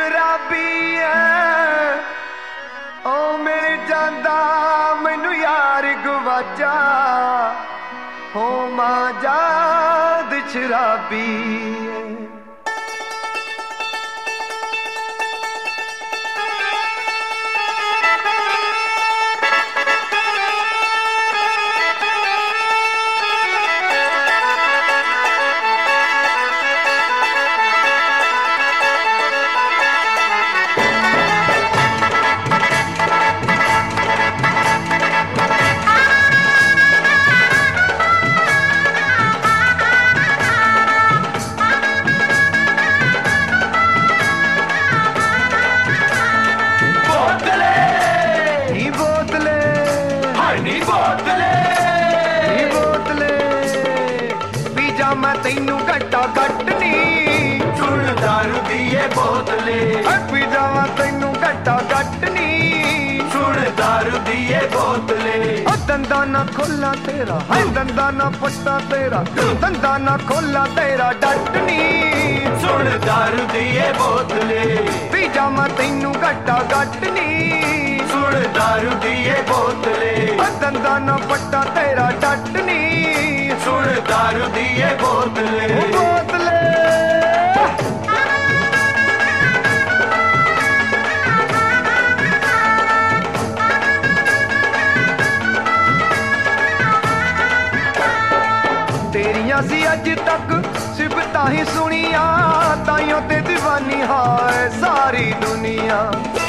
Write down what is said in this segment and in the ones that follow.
शराबी है ओ मिल जांदा मैनू यार गवाचा हो मां जाद शराबी है। मैं तैनू घट्टा घटनी सुन दारू दी ये बोतले पी जावा तैनू घट्टा घटनी सुन दारू दी ये बोतले दंदा ना खोला तेरा है दंदा ना पट्टा तेरा दंदा ना खोला तेरा डटनी सुन दारू दी ये बोतले पी जावा तैनू घट्टा घटनी सुन दारू दी ये बोतले दंदा ना पट्टा तेरा डटनी सुन दारू दी ये बोतले बोतले तेरिया सी अज तक सिफता ही सुनिया ताइयों ते दीवानी हाय सारी दुनिया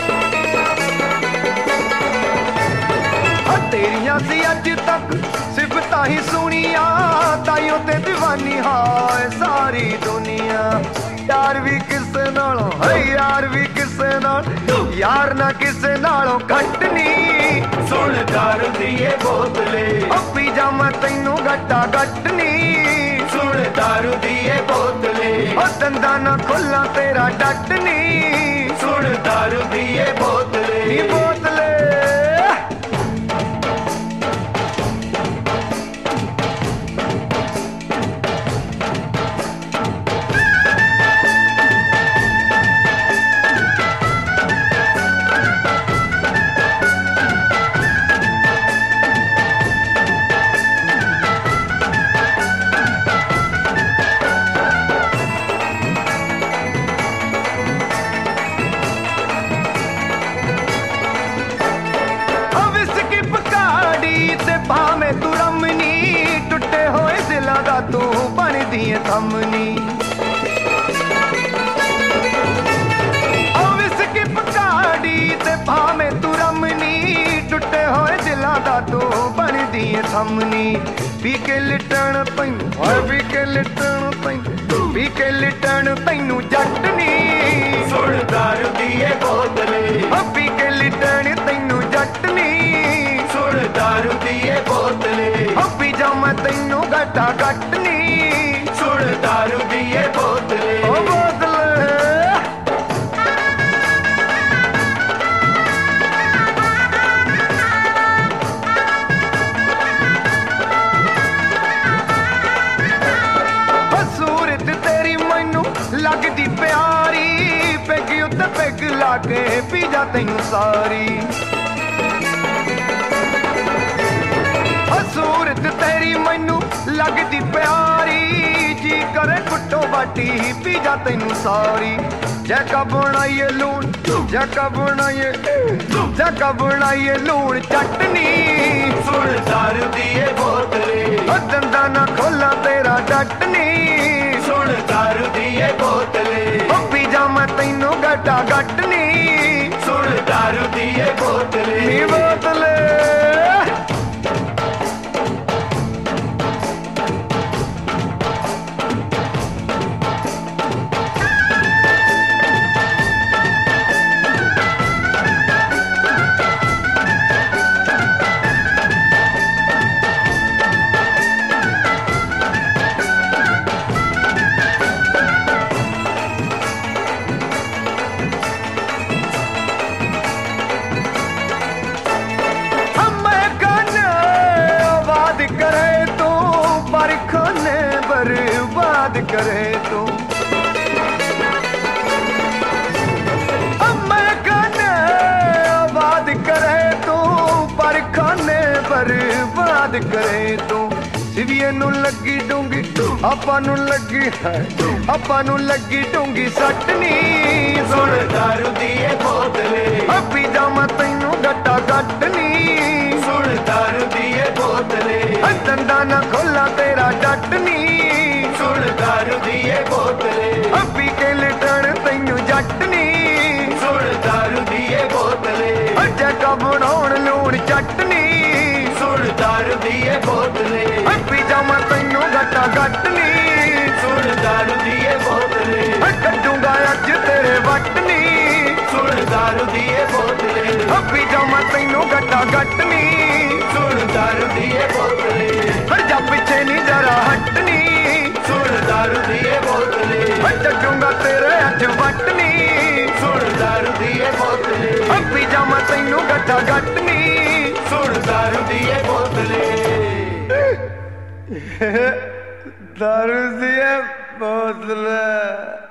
तेरिया सी अज तक सिफता ही सुनिया ताइयों ते दीवानी हाय सारी दुनिया यार भी किसे नालों है यार भी किसे नाल यार ना किसे नालों घटनी सुन दारू दी ये बोतले पी जा मैं तैनू घट्टा घटनी सुन दारू दी ये बोतले दंदा ना खोला तेरा डटनी सुन दारू दी ये बोतले बोतले भावे तू रमनी टुटे होए दिलां दा तू बनदी है थमनी विस्की पकाड़ी ते भावे तू रमनी टुटे होए दिलां दा तू बनदी है थमनी पी के लिटण पैनू पी के लिटण पैनू पी के लिटण तैनू जटनी सुन दारू दी ये बोतले पी के लिटण तैनू जटनी सुन दारू दी ये बोतले पी जा मैं तैनू घट्टा घटनी सुन दारू दी ये बोतले बोतले सूरत तेरी मैनू लगदी प्यारी पेग उत्ते पेग लाके पी जा तैनू सारी सूरत तेरी मैनू लगदी प्यारी जी करे कुट्टो बाटी पी जा तैनू सारी जैका बनाइए लूण जैका बनाइए लूण चटनी सुन दारू दी ये बोतले दंदा ना खोला तेरा डटनी सुन दारू दी ये बोतले पी जा मैं तैनू घट्टा घटनी सुन दारू दी ये बोतले बोतले बर्बाद करे तू ਯਾਦ ਕਰੇ ਤੂੰ ਸਿਵੀਏ ਨੂੰ ਲੱਗੀ ਡੂੰਗੀ ਆਪਾਂ ਨੂੰ ਲੱਗੀ ਆਪਾਂ ਨੂੰ ਲੱਗੀ ਡੂੰਗੀ ਸੱਟ ਨੀ ਸੁਣ ਦਾਰੂ ਦੀ ਏ ਬੋਤਲੇ ਪੀ ਜਾਵਾਂ ਤੈਨੂੰ ਗੱਟਾ ਗੱਟ ਨੀ ਸੁਣ ਦਾਰੂ ਦੀ ਏ ਬੋਤਲੇ ਦੰਦਾਂ ਨਾ ਖੋਲਾਂ ਤੇਰਾ ਡੱਟ ਨੀ ਸੁਣ ਦਾਰੂ ਦੀ ਏ ਬੋਤਲੇ ਪੀ ਕੇ ਲਟਣ ਤੈਨੂੰ ਜੱਟ ਨੀ ਸੁਣ ਦਾਰੂ ਦੀ ਏ ਬੋਤਲੇ ਜੱਗਾ ਬਣਾਉਣ ਲੂਣ ਚਟਨੀ ਸੁਣ ਦਾਰੂ ਦੀ ਏ ਬੋਤਲੇ ਪੀ ਜਾਵਾਂ ਤੈਨੂੰ ਗੱਟਾ ਗੱਟ ਨੀ ਸੁਣ ਦਾਰੂ ਦੀ ਏ ਬੋਤਲੇ ਕੱਢੂੰਗਾ ਅੱਜ ਤੇਰੇ ਵੱਟ ਨੀ ਸੁਣ ਦਾਰੂ ਦੀ ਏ ਬੋਤਲੇ ਪੀ ਜਾਵਾਂ ਤੈਨੂੰ ਗੱਟਾ ਗੱਟ ਨੀ ਸੁਣ ਦਾਰੂ ਦੀ ਏ ਬੋਤਲੇ ਹਰ ਜਾ ਪਿੱਛੇ ਨੀ ਜਰਾ ਹਟਨੀ ਸੁਣ ਦਾਰੂ ਦੀ ਏ ਬੋਤਲੇ ਕੱਢੂੰਗਾ ਤੇਰੇ ਅੱਜ ਵੱਟ ਨੀ ਸੁਣ ਦਾਰੂ ਦੀ ਏ ਬੋਤਲੇ ਪੀ ਜਾਵਾਂ ਤੈਨੂੰ ਗੱਟਾ ਗੱਟ ਨੀ ਸੁਣ ਦਾਰੂ ਦੀ ਏ ਬੋਤਲੇ ਦਾਰੂ ਦੀ ਏ ਬੋਤਲੇ